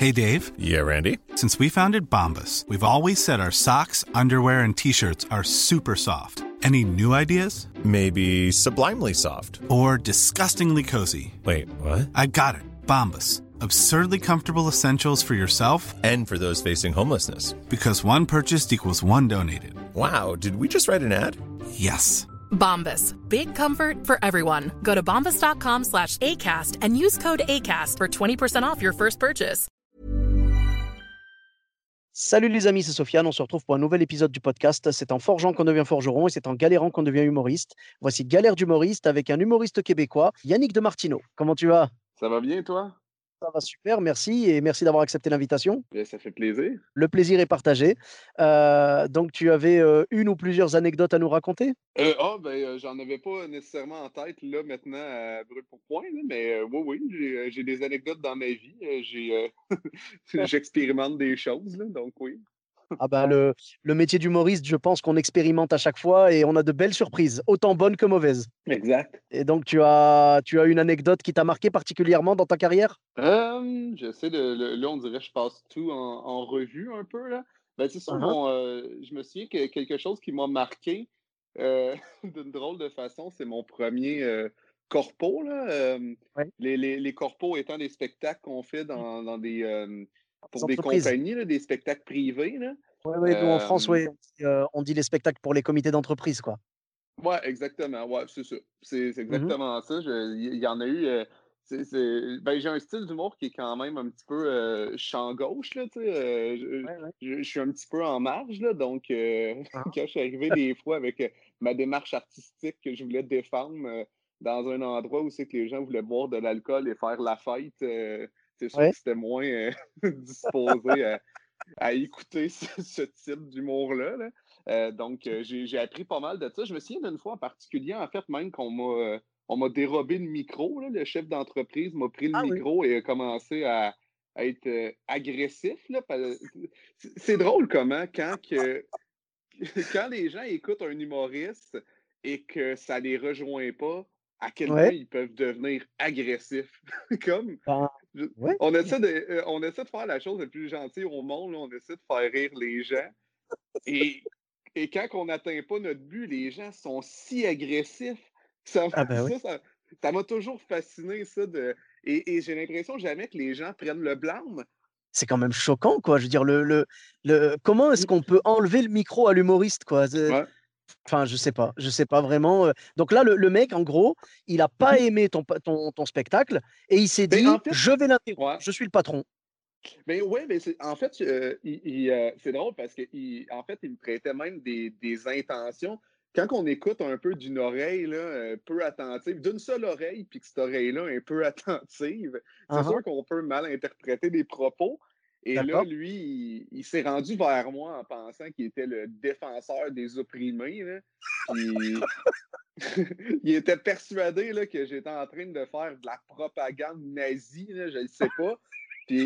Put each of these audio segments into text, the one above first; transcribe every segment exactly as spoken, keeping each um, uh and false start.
Hey, Dave. Yeah, Randy? Since we founded Bombas, we've always said our socks, underwear, and T-shirts are super soft. Any new ideas? Maybe sublimely soft. Or disgustingly cozy. Wait, what? I got it. Bombas. Absurdly comfortable essentials for yourself and for those facing homelessness. Because one purchased equals one donated. Wow, did we just write an ad? Yes. Bombas. Big comfort for everyone. Go to bombas.com slash ACAST and use code ACAST for twenty percent off your first purchase. Salut les amis, c'est Sofiane, on se retrouve pour un nouvel épisode du podcast. C'est en forgeant qu'on devient forgeron et c'est en galérant qu'on devient humoriste. Voici Galère d'humoriste avec un humoriste québécois, Yannick de Martineau. Comment tu vas? Ça va bien, toi? Ça va super, merci et merci d'avoir accepté l'invitation. Bien, ça fait plaisir. Le plaisir est partagé. Euh, donc, tu avais euh, une ou plusieurs anecdotes à nous raconter? Euh, ah, ben, euh, j'en avais pas nécessairement en tête, là, maintenant, à brûle pour point, là, mais euh, oui, oui, j'ai, euh, j'ai des anecdotes dans ma vie. Euh, j'ai, euh, j'expérimente des choses, là, donc oui. Ah ben, le, le métier d'humoriste, je pense qu'on expérimente à chaque fois et on a de belles surprises, autant bonnes que mauvaises. Exact. Et donc, tu as, tu as une anecdote qui t'a marqué particulièrement dans ta carrière? Euh, j'essaie de. le- Là, on dirait que je passe tout en, en revue un peu, là. Ben, c'est sûr, Uh-huh. bon, euh, je me souviens que quelque chose qui m'a marqué euh, d'une drôle de façon, c'est mon premier euh, corpo, là. Euh, Ouais. les, les, les corpos étant des spectacles qu'on fait dans, dans des. euh, pour Les des entreprises. compagnies, là, des spectacles privés, là. Oui, ouais, nous en France, Euh, ouais, on dit, euh, on dit les spectacles pour les comités d'entreprise, quoi. Ouais, exactement. Ouais, c'est ça. C'est c'est Mhm. exactement ça. Je- Il y, y en a eu. euh, c'est, c'est- ben, j'ai un style d'humour qui est quand même un petit peu euh, champ gauche, là, tu sais. euh, je, Ouais, ouais. je- je suis un petit peu en marge, là. Donc, euh, Ah. quand je suis arrivé des fois avec euh, ma démarche artistique que je voulais défendre euh, dans un endroit où c'est que les gens voulaient boire de l'alcool et faire la fête, euh, c'est sûr Ouais. que c'était moins euh, disposé à, à écouter ce, ce type d'humour-là, là. Euh, donc, euh, j'ai, j'ai appris pas mal de ça. Je me souviens d'une fois en particulier, en fait, même qu'on m'a, euh, on m'a dérobé le micro, là. Le chef d'entreprise m'a pris le Ah oui. micro et a commencé à, à être euh, agressif, là. Parce- C'est c'est drôle comment, quand, que, quand les gens écoutent un humoriste et que ça les rejoint pas, à quel Ouais. point ils peuvent devenir agressifs. Comme, Ben, je- ouais. on essaie de, euh, on essaie de faire la chose la plus gentille au monde, là. On essaie de faire rire les gens. Et, et quand on n'atteint pas notre but, les gens sont si agressifs. Ça, Ah ben oui. ça, ça, ça m'a toujours fasciné, ça. De, et, et j'ai l'impression jamais que les gens prennent le blâme. C'est quand même choquant, quoi. Je veux dire, le, le, le, comment est-ce qu'on peut enlever le micro à l'humoriste, quoi? C'est- Ouais. Enfin, je sais pas, je sais pas vraiment. euh. Donc là, le, le mec, en gros, il a pas Mhm. aimé ton, pa- ton, ton spectacle et il s'est Ben, dit, en fait, je vais l'interrompre, ouais. je suis le patron. Ben ouais, ben c'est, en fait, euh, il- il, euh, c'est drôle parce que il, en fait, il me prêtait même des, des intentions. Quand on écoute un peu d'une oreille là, euh, peu attentive, d'une seule oreille, puis que cette oreille-là est un peu attentive, c'est Uh-huh. sûr qu'on peut mal interpréter des propos. Et là, D'accord. lui, il, il s'est rendu vers moi en pensant qu'il était le défenseur des opprimés, là. Puis il était persuadé là, que j'étais en train de faire de la propagande nazie, là, je ne sais pas. Puis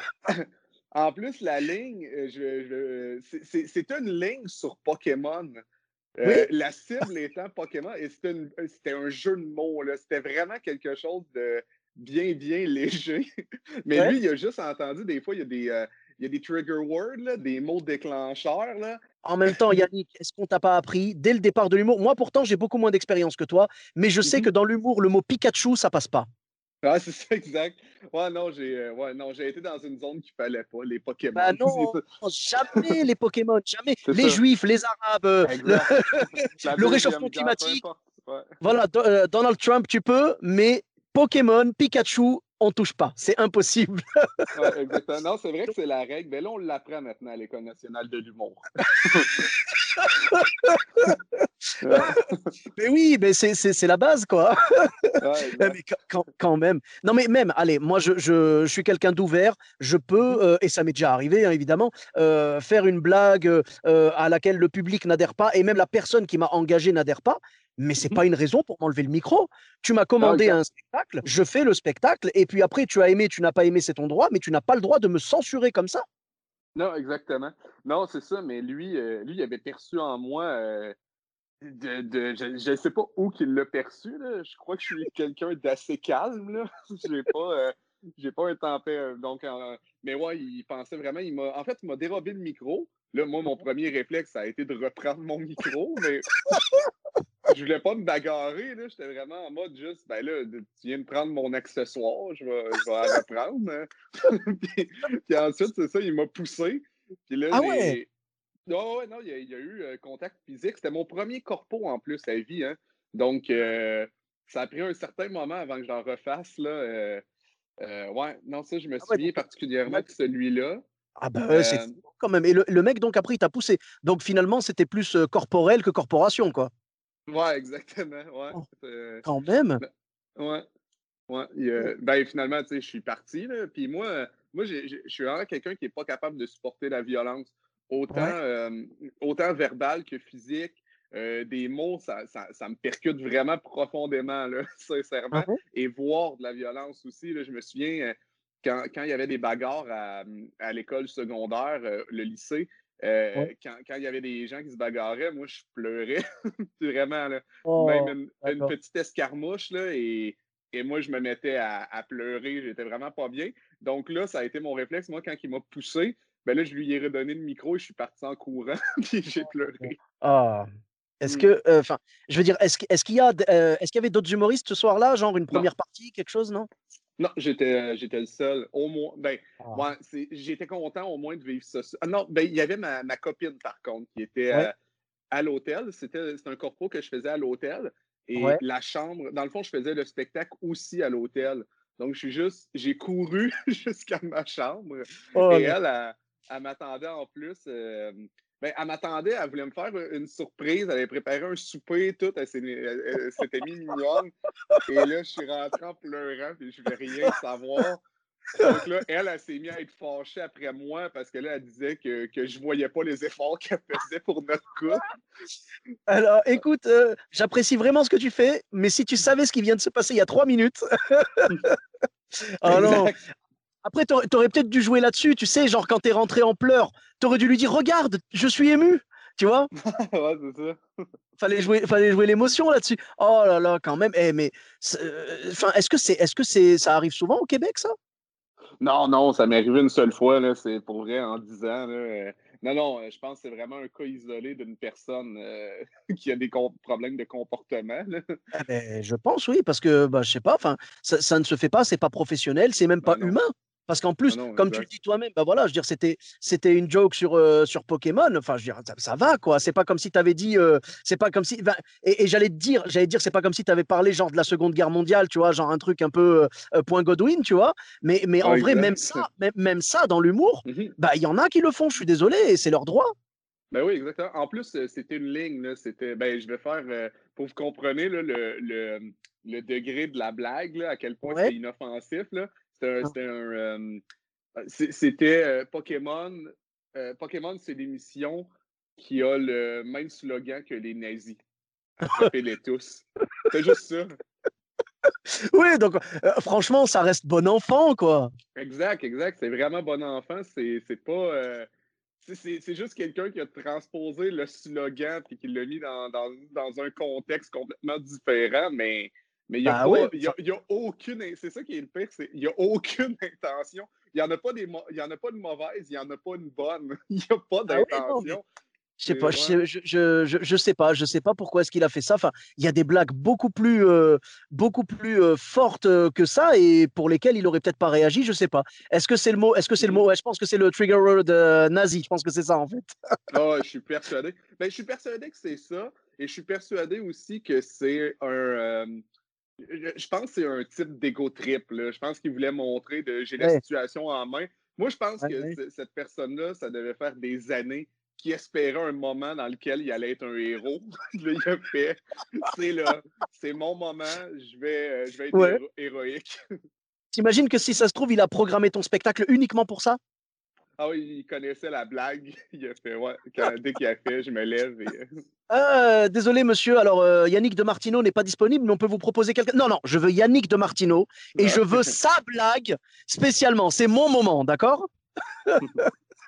en plus, la ligne, euh, je, je- c'est- c'est c'est une ligne sur Pokémon. Oui, Euh, la cible étant Pokémon, et c'était une- c'était un jeu de mots, là. C'était vraiment quelque chose de bien, bien léger. Mais ouais. lui, il a juste entendu, des fois, il y a des, euh, il y a des trigger words, là, des mots déclencheurs, là. En même temps, Yannick, est-ce qu'on t'a pas appris dès le départ de l'humour? Moi, pourtant, j'ai beaucoup moins d'expérience que toi, mais je sais que Mhm. dans l'humour, le mot Pikachu, ça passe pas. Ah, c'est ça, exact. Ouais, non, j'ai euh, ouais, non, j'ai été dans une zone qu'il fallait pas, les Pokémon. Bah C'est non, ça. jamais les Pokémon, jamais. C'est Les ça. Juifs, les Arabes, euh, le, Exact. La le réchauffement deuxième guerre, peu climatique. importe. Ouais. Voilà, Do- euh, Donald Trump, tu peux, mais Pokémon, Pikachu, on touche pas. C'est impossible. Ouais, exactement. Non, c'est vrai que c'est la règle. Mais là, on l'apprend maintenant à l'École nationale de l'humour. Ouais, Mais oui, mais c'est, c'est, c'est la base, quoi. ouais, Mais exact. quand, quand- quand même. Non, mais même, allez, moi, je, je, je suis quelqu'un d'ouvert. Je peux, Mhm. euh, et ça m'est déjà arrivé, hein, évidemment, euh, faire une blague euh, à laquelle le public n'adhère pas, et même la personne qui m'a engagé n'adhère pas. Mais c'est Mhm. pas une raison pour m'enlever le micro. Tu m'as Non, commandé un exact. spectacle, je fais le spectacle, et puis après, tu as aimé, tu n'as pas aimé, c'est ton droit, mais tu n'as pas le droit de me censurer comme ça. Non, exactement. Non, c'est ça, mais lui, euh, lui, il avait perçu en moi euh, de, de- je ne sais pas où qu'il l'a perçu, là. Je crois que je suis quelqu'un d'assez calme, là. J'ai pas, euh, j'ai pas un tempère. Donc, euh, mais ouais, il pensait vraiment, il m'a, en fait, il m'a dérobé le micro. Là, moi, mon premier réflexe, ça a été de reprendre mon micro, mais je voulais pas me bagarrer, là. J'étais vraiment en mode juste, ben là, tu viens de prendre mon accessoire, je vais, je vais la reprendre. Hein. puis, puis ensuite, c'est ça, il m'a poussé. Puis là, Ah les... ouais? Non, ouais, non, il y, a, il y a eu euh, contact physique. C'était mon premier corpo en plus à vie, hein. Donc, euh, ça a pris un certain moment avant que j'en refasse, là. Euh, euh, ouais, non, ça, je me Ah ouais, souviens donc, particulièrement là, de celui-là. ah ben ouais, c'est Euh, fou quand même. Et le, le mec, donc, après, il t'a poussé. Donc, finalement, c'était plus euh, corporel que corporation, quoi. ouais, exactement, ouais. Oh, Euh, quand même. ben, ouais. Ouais, il, euh, ben finalement, tu sais, je suis parti, là. Puis moi, euh, moi j'ai- j'ai- je suis vraiment quelqu'un qui n'est pas capable de supporter la violence, autant, Ouais. euh, autant verbale que physique. Euh, des mots, ça, ça, ça me percute vraiment profondément, là, Ah sincèrement. ouais? Et voir de la violence aussi, là, je me souviens, euh, quand, quand il y avait des bagarres à, à l'école secondaire, euh, le lycée, Ouais. euh, quand, quand il y avait des gens qui se bagarraient, moi, je pleurais, vraiment, là. Même Oh, une, une d'accord. petite escarmouche, là, et et moi, je me mettais à, à pleurer. J'étais vraiment pas bien. Donc là, ça a été mon réflexe. Moi, quand il m'a poussé, ben là, je lui ai redonné le micro et je suis parti en courant. Puis j'ai pleuré. Ah. Est-ce Mm. que, enfin, je veux dire, est-ce qu- est-ce qu'il y a, d- euh, est-ce qu'il y avait d'autres humoristes ce soir-là, genre une Non, première partie, quelque chose, non? non, j'étais, euh, j'étais le seul. Au moins, ben, Ah. ouais, c'est- j'étais content au moins de vivre ça. Ah non, ben, il y avait ma, ma copine, par contre, qui était Ouais, euh, à l'hôtel. C'était, c'était un corpo que je faisais à l'hôtel. Et ouais. la chambre, dans le fond, je faisais le spectacle aussi à l'hôtel. Donc, je suis juste, j'ai couru jusqu'à ma chambre. Oh Et là. elle, elle, elle m'attendait en plus. euh, ben, elle m'attendait, elle voulait me faire une surprise. Elle avait préparé un souper, tout. Elle, s'est- elle- elle s'était mise mignonne. Et là, je suis rentré en pleurant, puis je voulais rien savoir. Donc là, elle, elle s'est mise à être fâchée après moi parce que là, elle disait que, que je voyais pas les efforts qu'elle faisait pour notre couple. Alors, écoute, euh, j'apprécie vraiment ce que tu fais, mais si tu savais ce qui vient de se passer il y a trois minutes, ah non. Exact. Après, t'aurais, t'aurais peut-être dû jouer là-dessus, tu sais, genre quand t'es rentré en pleurs, t'aurais dû lui dire, regarde, je suis ému, tu vois? Ouais, c'est ça. Fallait jouer, fallait jouer l'émotion là-dessus. Oh là là, quand même. Eh, mais, c'est- euh, enfin, est-ce que c'est, est-ce que c'est, ça arrive souvent au Québec, ça? Non, non, ça m'est arrivé une seule fois, là, c'est pour vrai, en dix ans. Là, euh, non, non, euh, je pense que c'est vraiment un cas isolé d'une personne euh, qui a des com- problèmes de comportement. Là. Eh ben, je pense, oui, parce que, bah, je sais pas, enfin, ça, ça ne se fait pas, c'est pas professionnel, c'est même pas Ah non, humain. Parce qu'en ah plus, non, comme tu le exact. dis toi-même, bah voilà, je veux dire, c'était, c'était une joke sur, euh, sur Pokémon. Enfin, je veux dire, ça, ça va, quoi. C'est pas comme si tu avais dit, euh, c'est pas comme si, ben, et, et j'allais te dire, j'allais dire, c'est pas comme si tu avais parlé genre de la Seconde Guerre mondiale, tu vois, genre un truc un peu euh, point Godwin, tu vois. Mais, mais en Ah, vrai, même exact. ça, même, même ça, dans l'humour, Mhm. bah, il y en a qui le font. Je suis désolé, et c'est leur droit. Ben oui, exactement. En plus, euh, c'était une ligne, là. C'était, ben, je vais faire, euh, pour vous compreniez, là, le, le, le degré de la blague, là, à quel point Ouais. c'était inoffensif, là. C'était un, c'était un, euh, c'est- c'était euh, Pokémon. euh, Pokémon, c'est l'émission qui a le même slogan que les nazis. Attrapez-les tous. C'est juste ça. Oui, donc euh, franchement, ça reste bon enfant, quoi. Exact, exact. C'est vraiment bon enfant. C'est c'est pas. euh, c'est c'est- c'est juste quelqu'un qui a transposé le slogan et qui l'a mis dans, dans, dans un contexte complètement différent, mais mais il n'y a Bah ouais. pas. Il y a, il y a aucune. C'est ça qui est le pire, c'est il n'y a aucune intention. Il n'y en a pas des mo- il y en a pas de mauvaise, il n'y en a pas une bonne. Il n'y a pas Ah ouais, non, mais d'intention. je sais C'est pas, je ouais. sais, je, je, je, je sais pas, je sais pas pourquoi est-ce qu'il a fait ça. Enfin, il y a des blagues beaucoup plus, euh, beaucoup plus euh, fortes euh, que ça et pour lesquelles il aurait peut-être pas réagi. Je sais pas. Est-ce que c'est le mot? Est-ce que c'est le Mhm. mot? Ouais, je pense que c'est le trigger word euh, nazi. Je pense que c'est ça en fait. Ah, je suis persuadé. Ben, je suis persuadé que c'est ça. Et je suis persuadé aussi que c'est un. euh, je je pense que c'est un type d'ego trip. Là. Je pense qu'il voulait montrer de j'ai la Ouais, situation en main. Moi, je pense ouais, que ouais. c- cette personne-là, ça devait faire des années qu'il espérait un moment dans lequel il allait être un héros. Là, il a fait c'est là, c'est mon moment, je vais, euh, je vais être Ouais. héro- héroïque. T'imagines que si ça se trouve, il a programmé ton spectacle uniquement pour ça? Ah oui, il connaissait la blague. Il a fait ouais, quand- dès qu'il a fait, je me lève et. euh, Euh, désolé, monsieur. Alors, euh, Yannick de Martino n'est pas disponible, mais on peut vous proposer quelqu'un. Non, non, je veux Yannick de Martino et je veux sa blague spécialement. C'est mon moment, d'accord?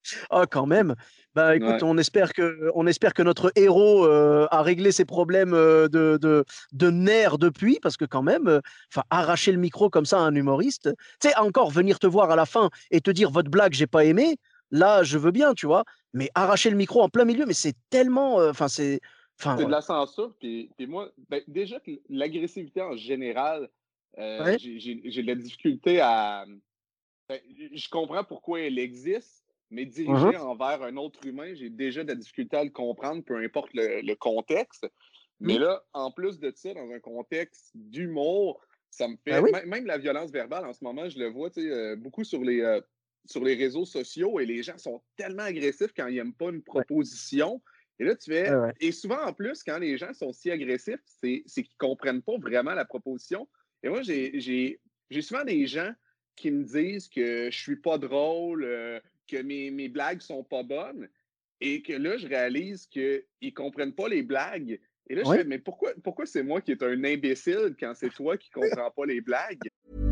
Ah, quand même. Bah, écoute, Ouais. on espère que, on espère que notre héros euh, a réglé ses problèmes euh, de, de, de nerfs depuis, parce que quand même, euh, enfin, arracher le micro comme ça à un humoriste, tu sais, encore venir te voir à la fin et te dire votre blague, j'ai pas aimé, là, je veux bien, tu vois, mais arracher le micro en plein milieu, mais c'est tellement, euh, enfin, c'est, C'est de enfin, la censure, puis, puis moi, ben, déjà que l'agressivité en général, euh, ouais, j'ai j'ai- j'ai de la difficulté à. Ben, je comprends pourquoi elle existe, mais mhm, dirigée envers un autre humain, j'ai déjà de la difficulté à le comprendre, peu importe le, le contexte. Mais mhm, là, en plus de ça, dans un contexte d'humour, ça me bah fait. oui, Même, même la violence verbale, en ce moment, je le vois tu sais, euh, beaucoup sur les, euh, sur les réseaux sociaux et les gens sont tellement agressifs quand ils n'aiment pas une ouais, proposition. Et là, tu ouais, fais. ouais. Et souvent, en plus, quand les gens sont si agressifs, c'est c'est qu'ils ne comprennent pas vraiment la proposition. Et moi, j'ai j'ai- j'ai souvent des gens qui me disent que je suis pas drôle, euh, que mes, mes blagues sont pas bonnes, et que là, je réalise qu'ils ne comprennent pas les blagues. Et là, je Ouais. fais, mais pourquoi, pourquoi c'est moi qui est un imbécile quand c'est toi qui comprends pas les blagues?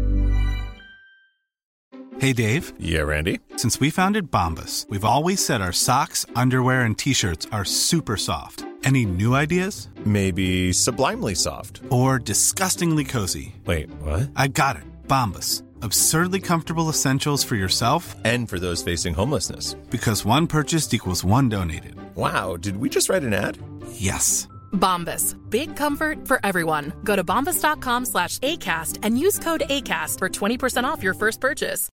Hey, Dave. Yeah, Randy. Since we founded Bombas, we've always said our socks, underwear, and T-shirts are super soft. Any new ideas? Maybe sublimely soft. Or disgustingly cozy? Wait, what? I got it. Bombas. Absurdly comfortable essentials for yourself And for those facing homelessness. because one purchased equals one donated. Wow, did we just write an ad? Yes. Bombas. Big comfort for everyone. Go to bombas.com slash ACAST and use code ACAST for twenty percent off your first purchase.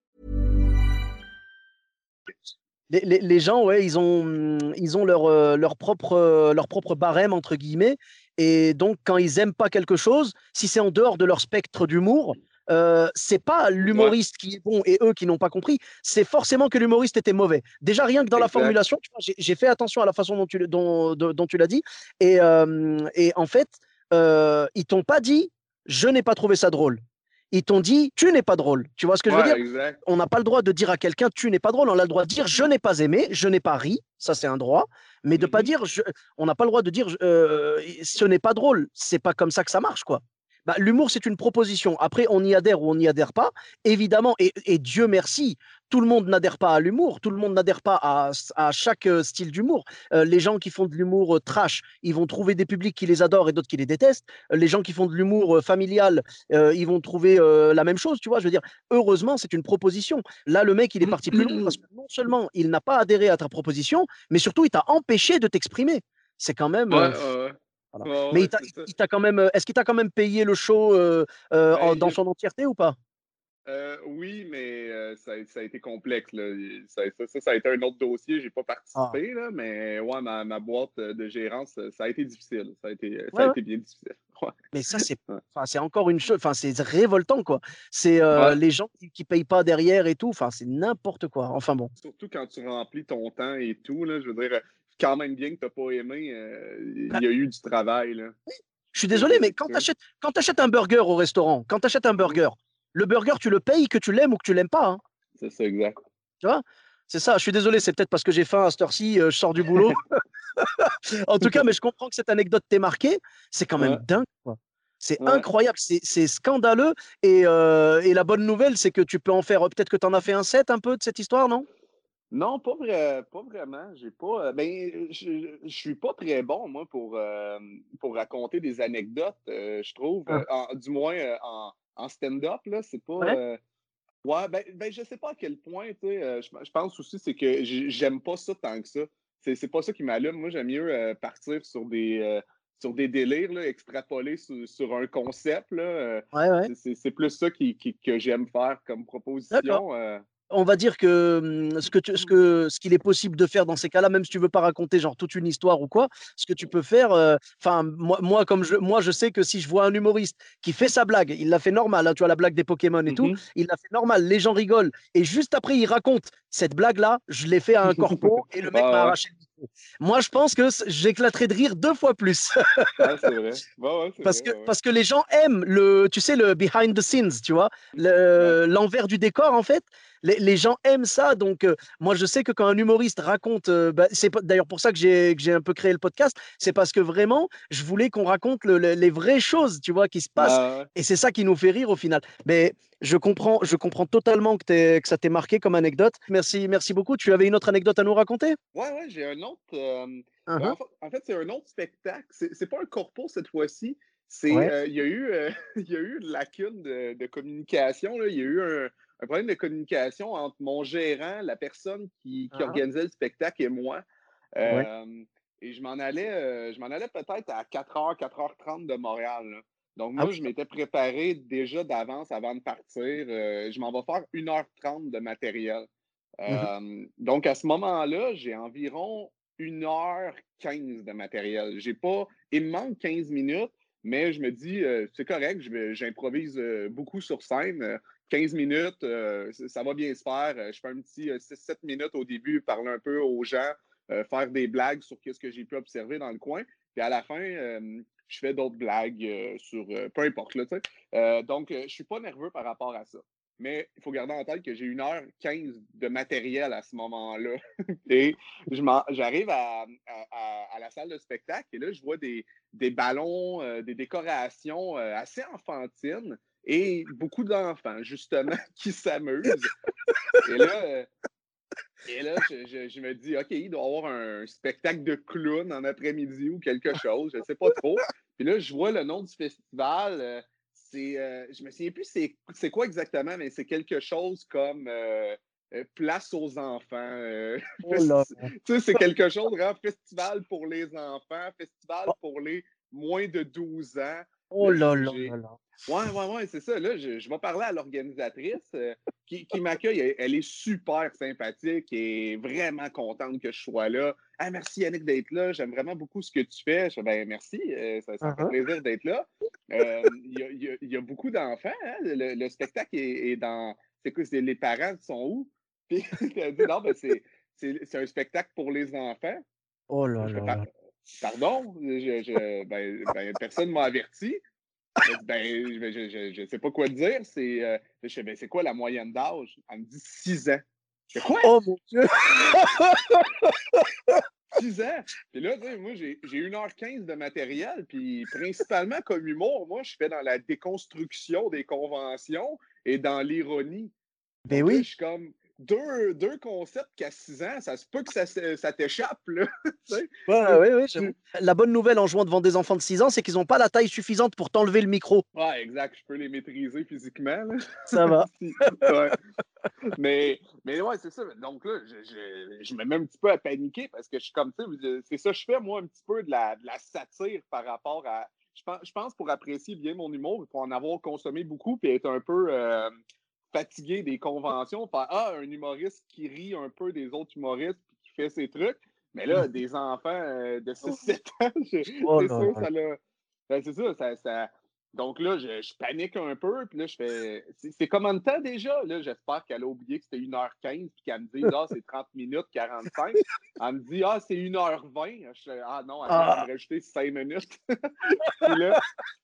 Les, les- les gens, ouais, ils ont, ils ont leur, euh, leur propre, euh, leur propre barème, entre guillemets. Et donc, quand ils aiment pas quelque chose, si c'est en dehors de leur spectre d'humour, euh, c'est pas Ouais, l'humoriste qui est bon et eux qui n'ont pas compris, c'est forcément que l'humoriste était mauvais. Déjà, rien que dans la exact. formulation, tu vois, j'ai j'ai fait attention à la façon dont tu, le- dont, de- dont tu l'as dit. Et, euh, et en fait, euh, ils t'ont pas dit, je n'ai pas trouvé ça drôle. Ils t'ont dit, tu n'es pas drôle. Tu vois ce que je veux dire? Ouais, exact. On n'a pas le droit de dire à quelqu'un tu n'es pas drôle, on a le droit de dire je n'ai pas aimé, je n'ai pas ri, ça c'est un droit, mais de pas Mhm. dire je- on n'a pas le droit de dire euh, ce n'est pas drôle, c'est pas comme ça que ça marche quoi. Bah, l'humour c'est une proposition, après on y adhère ou on n'y adhère pas, évidemment, et, et Dieu merci, tout le monde n'adhère pas à l'humour, tout le monde n'adhère pas à, à chaque euh, style d'humour. Euh, les gens qui font de l'humour euh, trash, ils vont trouver des publics qui les adorent et d'autres qui les détestent. Euh, les gens qui font de l'humour euh, familial, euh, ils vont trouver euh, la même chose, tu vois, je veux dire, heureusement, c'est une proposition. Là, le mec, il est parti plus loin parce que non seulement il n'a pas adhéré à ta proposition, mais surtout, il t'a empêché de t'exprimer. C'est quand même. Ouais, euh, ouais, voilà. ouais, Mais ouais, il t'a, c'est ça. il t'a quand même. euh, Est-ce qu'il t'a quand même payé le show euh, euh, en- Ben, dans j'ai son entièreté ou pas? Euh, oui, mais euh, ça, a ça a été complexe, là. Ça, ça, ça, ça a été un autre dossier. J'ai pas Ah, participé, là, mais ouais, ma, ma boîte de gérance, ça a été difficile. Ça a été, ça ouais, a ouais. été bien difficile. Ouais. Mais ça, c'est, Ouais. enfin, c'est encore une chose. Enfin, c'est révoltant, quoi. C'est euh, Ouais. les gens qui, qui payent pas derrière et tout. Enfin, c'est n'importe quoi. Enfin bon. Surtout quand tu remplis ton temps et tout, là, je veux dire, quand même bien que tu n'as pas aimé, euh, il y a eu du travail, là. Je suis C'est- désolé, mais c'est- quand tu tu sais. achètes, quand t'achètes un burger au restaurant, quand tu achètes un Mhm. burger, le burger, tu le payes que tu l'aimes ou que tu l'aimes pas, hein, C'est ça, exact. tu vois? C'est ça. Je suis désolé, c'est peut-être parce que j'ai faim à cette heure-ci, euh, je sors du boulot. En tout cas, mais je comprends que cette anecdote t'ait marqué. C'est quand même Ouais, dingue, quoi. C'est ouais. incroyable, c'est c'est scandaleux. Et, euh, et la bonne nouvelle, c'est que tu peux en faire. Peut-être que tu en as fait un set un peu de cette histoire, non? Non, pas, vrai, pas vraiment. J'ai pas. euh, Ben, je, je suis pas très bon, moi, pour, euh, pour raconter des anecdotes, euh, je trouve. Ah, Euh, en- du moins euh, en, en stand-up, là, c'est pas. ouais? euh, Ouais, ben, ben, je sais pas à quel point, tu sais. euh, je, je pense aussi, c'est que j'ai- j'aime pas ça tant que ça. C'est c'est pas ça qui m'allume. Moi, j'aime mieux euh, partir sur des, euh, sur des délires, là, extrapoler sur, sur un concept, là. euh, Ouais, ouais. c'est c'est- c'est plus ça qui, qui- que j'aime faire comme D'accord. proposition. euh. On va dire que hum, ce que tu- ce que ce qu'il est possible de faire dans ces cas-là, même si tu veux pas raconter genre toute une histoire ou quoi, ce que tu peux faire, euh, enfin moi, moi comme je moi je sais que si je vois un humoriste qui fait sa blague, il l'a fait normal, hein, tu vois la blague des Pokémon et tout, Mhm. il l'a fait normal, les gens rigolent et juste après il raconte cette blague-là, je l'ai fait à un corpo et le mec m'a Ah ouais. arraché le micro. Moi je pense que c- j'éclaterai de rire deux fois plus. Ah, c'est vrai. Ouais, ouais, c'est Parce vrai. que, Ouais, ouais. parce que les gens aiment le, tu sais, le behind the scenes, tu vois, Ouais. le- l'envers du décor, en fait. les, les gens aiment ça. Donc, euh, moi, je sais que quand un humoriste raconte, euh, bah, c'est pas- d'ailleurs pour ça que j'ai que j'ai un peu créé le podcast, c'est parce que vraiment, je voulais qu'on raconte le- le- les vraies choses, tu vois, qui se passent. Ouais, ouais. Et c'est ça qui nous fait rire au final. Mais je comprends, je comprends totalement que, t'aies- que ça t'ait marqué comme anecdote. Merci, merci beaucoup. Tu avais une autre anecdote à nous raconter? Ouais, ouais, j'ai un autre. euh, ben, Mhm. en fait, en fait, c'est un autre spectacle. C'est c'est pas un corpo cette fois-ci. C'est, Ouais. euh, il y a eu, euh, il y a eu une lacune de, de communication, là. Il y a eu un, un problème de communication entre mon gérant, la personne qui, qui Ah, organisait le spectacle et moi. ouais. Euh, et je m'en allais, euh, je m'en allais peut-être à quatre heures, quatre heures trente de Montréal, là. Donc, Ah moi, oui. je m'étais préparé déjà d'avance avant de partir. Euh, je m'en vais faire une heure trente de matériel. Mhm. Euh, donc, à ce moment-là, j'ai environ une heure quinze de matériel. J'ai pas, il me manque quinze minutes, mais je me dis, euh, c'est correct, je vais- j'improvise euh, beaucoup sur scène. Euh, quinze minutes, euh, ça ça va bien se faire. Euh, Je fais un petit euh, six sept minutes au début, parler un peu aux gens, euh, faire des blagues sur ce que j'ai pu observer dans le coin. Puis à la fin, euh, je fais d'autres blagues euh, sur euh, peu importe, là, tu sais. Euh, donc, euh, je suis pas nerveux par rapport à ça. Mais il faut garder en tête que j'ai une heure quinze de matériel à ce moment-là. Et je m'en- j'arrive à, à- à- à la salle de spectacle et là, je vois des, des ballons, euh, des décorations euh, assez enfantines et beaucoup d'enfants, justement, qui s'amusent. Et là, euh, et là je, je- je me dis, OK, il doit y avoir un spectacle de clown en après-midi ou quelque chose, je ne sais pas trop. Puis là, je vois le nom du festival. euh, c'est, euh, je me souviens plus c'est, c'est quoi exactement, mais c'est quelque chose comme euh, euh, Place aux enfants. euh, Oh là festi- là. tu sais, c'est quelque chose, vraiment, festival pour les enfants, festival Oh, pour les moins de douze ans. oh Là, là j'ai, là là j'ai- là. Ouais, ouais, ouais, c'est ça. Là, je, je vais parler à l'organisatrice euh, qui, qui m'accueille. Elle, elle est super sympathique et vraiment contente que je sois là. Ah, merci Yannick d'être là. J'aime vraiment beaucoup ce que tu fais. Je fais, ben, merci. euh, ça, ça me fait Mhm. plaisir d'être là. Euh, Il y, a, il y a- il y a beaucoup d'enfants. Hein. Le, le spectacle est, est dans. C'est quoi? C'est les parents sont où? Puis elle dit non, ben, c'est, c'est, c'est un spectacle pour les enfants. Oh là Je fais, là Par- là. pardon, je, je- ben, ben, personne ne m'a averti. Elle dit, ben, je ne sais pas quoi te dire. C'est, euh, je fais, ben, c'est quoi la moyenne d'âge? Elle me dit six ans. Je fais quoi? Oh mon Dieu. six ans? Puis là, tu sais, moi, j'ai, j'ai une heure quinze de matériel. Puis principalement comme humour, moi, je fais dans la déconstruction des conventions et dans l'ironie. Ben Donc là, je oui. suis comme deux, deux concepts qu'à six ans, ça se peut que ça, se- ça t'échappe, là. Tu sais, Ouais, tu- ouais, ouais, j'avoue. tu- La bonne nouvelle en jouant devant des enfants de six ans, c'est qu'ils n'ont pas la taille suffisante pour t'enlever le micro. Ouais, exact, je peux les maîtriser physiquement, là. Ça va. Si- ouais. Mais, mais ouais, c'est ça. Donc là, je, je, je me mets un petit peu à paniquer parce que je suis comme, tu sais, c'est ça, je fais moi un petit peu de la, de la satire par rapport à. Je pense, je pense pour apprécier bien mon humour, pour en avoir consommé beaucoup, puis être un peu euh, fatigué des conventions, faire ah, un humoriste qui rit un peu des autres humoristes puis qui fait ses trucs. Mais là, des enfants euh, de six sept ans, je- Oh c'est là sûr, là. ça l'a. Ben, c'est ça, ça, ça- donc là, je, je panique un peu, puis là, je fais. C'est c'est combien de temps déjà? Là, j'espère qu'elle a oublié que c'était une heure quinze, puis qu'elle me dise, ah, c'est trente minutes, quarante-cinq. Elle me dit, ah, c'est une heure vingt. Je fais, ah non, elle vient de Ah, me rajouter cinq minutes. Puis là,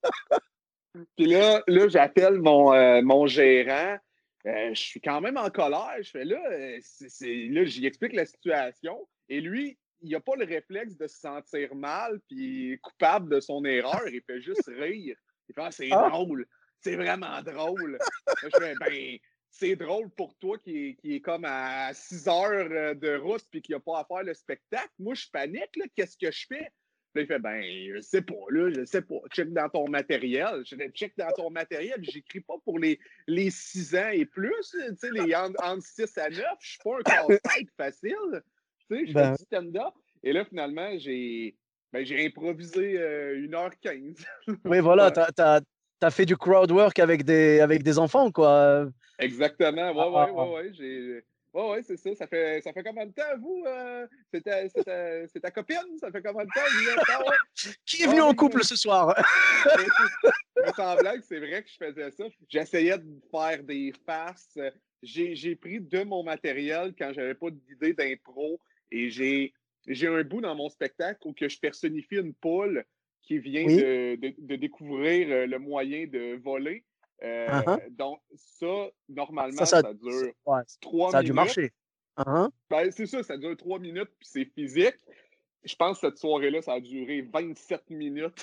puis là, là j'appelle mon, euh, mon gérant. Euh, je suis quand même en colère. Je fais là, euh, c'est, c'est- là, j'y explique la situation. Et lui, il n'a pas le réflexe de se sentir mal puis coupable de son erreur. Il fait juste rire. Il fait ah, c'est ah. drôle. C'est vraiment drôle. Là, je fais ben, c'est drôle pour toi qui est, qui est comme à six heures euh, de route puis qui n'a pas à faire le spectacle. Moi, je panique. Là. Qu'est-ce que je fais? Là, il fait, ben, je sais pas, là, je sais pas. Check dans ton matériel. Je fais, check dans ton matériel. J'écris pas pour les, les six ans et plus, tu sais, les entre, entre six à neuf. Je suis pas un casse-tête facile. Tu sais, je fais du Ben, stand-up. Et là, finalement, j'ai, ben, j'ai improvisé euh, une heure quinze. oui, voilà, Ouais, t'as, t'as, t'as fait du crowd work avec des, avec des enfants, quoi. exactement. Ouais, ouais, Ah, ouais, ouais. J'ai. Ouais, ouais, c'est ça. Ça fait, ça fait combien de temps, vous? Euh, c'est ta, c'est ta- c'est ta copine? Ça fait combien de temps? Vous êtes- Ah ouais. qui est Ah venu en oui, couple ce soir? mais c'est- mais sans blague, c'est vrai que je faisais ça. J'essayais de faire des faces. J'ai, j'ai pris de mon matériel quand j'avais pas d'idée d'impro et j'ai, j'ai un bout dans mon spectacle où que je personnifie une poule qui vient Oui. de, de, de découvrir euh, le moyen de voler. Euh, Uh-huh. Donc, ça, normalement, Ça, ça, ça, dure ouais, trois ça a dû minutes. marcher. Uh-huh. Ben, c'est ça, ça dure trois minutes, puis c'est physique. Je pense que cette soirée-là, ça a duré vingt-sept minutes.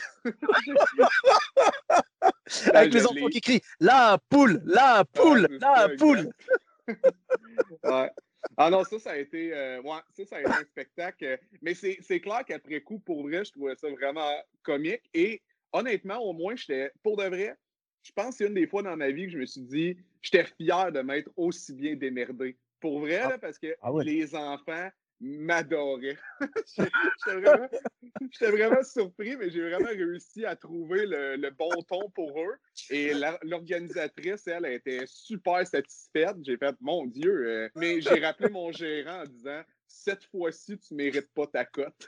Avec je les enfants l'ai- qui crient « La poule! La poule! Ouais, c'est La ça, poule! exact. Ouais. Ah non, ça, ça a été, euh, ouais, ça, ça a été un spectacle. euh, mais c'est, c'est clair qu'après coup, pour vrai, je trouvais ça vraiment comique. Et honnêtement, au moins, j'étais, pour de vrai, je pense que c'est une des fois dans ma vie que je me suis dit, j'étais fier de m'être aussi bien démerdé. Pour vrai, Ah. là, parce que Ah ouais. les enfants m'adoraient. j'étais, vraiment, j'étais vraiment surpris, mais j'ai vraiment réussi à trouver le, le bon ton pour eux. Et la, l'organisatrice, elle, elle était super satisfaite. J'ai fait, mon Dieu. Euh, mais j'ai rappelé mon gérant en disant, cette fois-ci, tu mérites pas ta cote.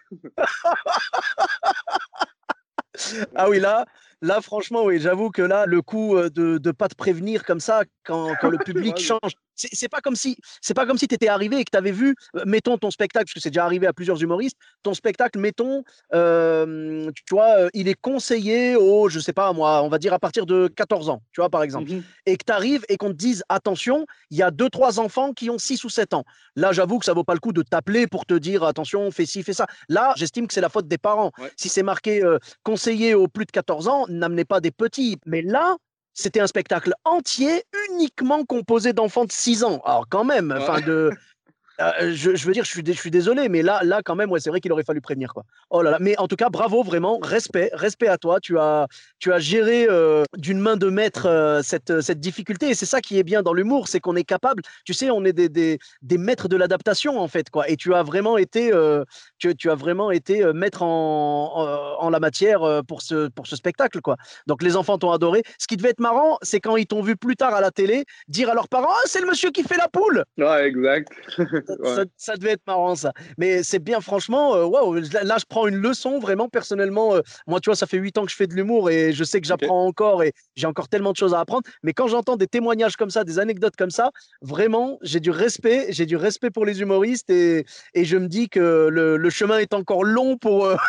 Ah oui, là, là, franchement, oui, j'avoue que là, le coup euh, de ne pas te prévenir comme ça quand, quand le public Ouais, change, c'est c'est pas comme si c'est pas comme si tu étais arrivé et que tu avais vu, euh, mettons ton spectacle, parce que c'est déjà arrivé à plusieurs humoristes, ton spectacle, mettons, euh, tu vois, euh, il est conseillé au, je sais pas moi, on va dire à partir de quatorze ans, tu vois, par exemple, Mhm. et que tu arrives et qu'on te dise, attention, il y a deux, trois enfants qui ont six ou sept ans. Là, j'avoue que ça vaut pas le coup de t'appeler pour te dire, attention, fais ci, fais ça. Là, j'estime que c'est la faute des parents. Ouais. Si c'est marqué euh, conseiller aux plus de quatorze ans, n'amenez pas des petits. Mais là, c'était un spectacle entier, uniquement composé d'enfants de six ans. Alors quand même, Ouais. enfin de... euh, je, je veux dire, je suis, dé- je suis désolé, mais là, là quand même, ouais, c'est vrai qu'il aurait fallu prévenir, quoi. Oh là là, mais en tout cas, bravo, vraiment, respect, respect à toi. Tu as, tu as géré euh, d'une main de maître euh, cette, cette difficulté, et c'est ça qui est bien dans l'humour, c'est qu'on est capable. Tu sais, on est des, des, des maîtres de l'adaptation, en fait, quoi. Et tu as vraiment été, euh, tu, tu as vraiment été euh, maître en, en, en la matière euh, pour ce, pour ce spectacle, quoi. Donc les enfants t'ont adoré. Ce qui devait être marrant, c'est quand ils t'ont vu plus tard à la télé dire à leurs parents, ah, c'est le monsieur qui fait la poule. Ouais, exact. Ça, Ouais. ça- ça devait être marrant, ça. Mais c'est bien, franchement, euh, waouh, là, là, je prends une leçon, vraiment, personnellement. euh, moi, tu vois, ça fait huit ans que je fais de l'humour et je sais que j'apprends encore et j'ai encore tellement de choses à apprendre. Mais quand j'entends des témoignages comme ça, des anecdotes comme ça, vraiment, j'ai du respect. J'ai du respect pour les humoristes et, et je me dis que le, le chemin est encore long pour, euh,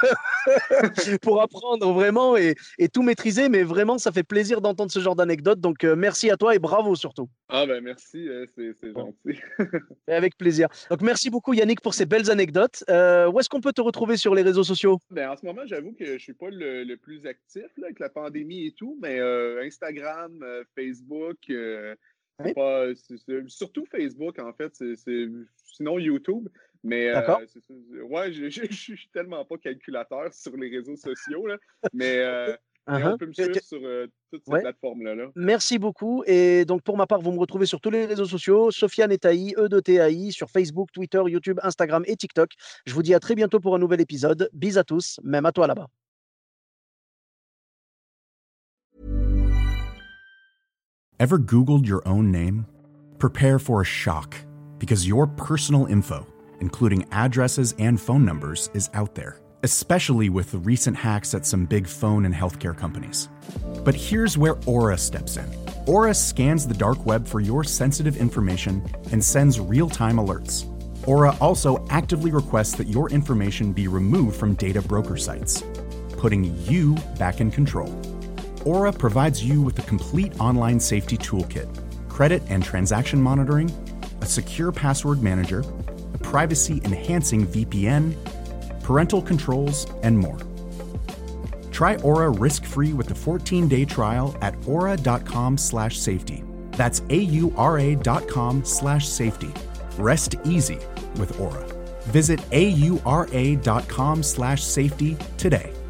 pour apprendre vraiment et, et tout maîtriser. Mais vraiment, ça fait plaisir d'entendre ce genre d'anecdotes. Donc, euh, merci à toi et bravo surtout. Ah ben merci, euh, c'est, c'est gentil. Et avec plaisir. Donc, merci beaucoup, Yannick, pour ces belles anecdotes. Euh, où est-ce qu'on peut te retrouver sur les réseaux sociaux? Ben, en ce moment, j'avoue que je suis pas le, le plus actif là, avec la pandémie et tout, mais euh, Instagram, euh, Facebook, euh, c'est Oui. pas, c'est- c'est- surtout Facebook, en fait, c'est, c'est- sinon YouTube. Mais D'accord. euh, c'est- c'est- ouais, je, je, je suis tellement pas calculateur sur les réseaux sociaux, là, mais, euh, mais Uh-huh. on peut me Tu- suivre tu- sur euh, toutes ces Ouais. plateformes-là. Là. Merci beaucoup. Et donc, pour ma part, vous me retrouvez sur tous les réseaux sociaux, Sofiane Etaï, E de T A I, sur Facebook, Twitter, YouTube, Instagram et TikTok. Je vous dis à très bientôt pour un nouvel épisode. Bis à tous, même à toi là-bas. Ever Googled your own name? Prepare for a shock, because your personal info, including addresses and phone numbers, is out there, especially with the recent hacks at some big phone and healthcare companies. But here's where Aura steps in. Aura scans the dark web for your sensitive information and sends real-time alerts. Aura also actively requests that your information be removed from data broker sites, putting you back in control. Aura provides you with a complete online safety toolkit, credit and transaction monitoring, a secure password manager, a privacy-enhancing V P N, parental controls, and more. Try Aura risk-free with a fourteen-day trial at aura.com slash safety. That's A-U-R-A dot com slash safety. Rest easy with Aura. Visit A-U-R-A dot com slash safety today.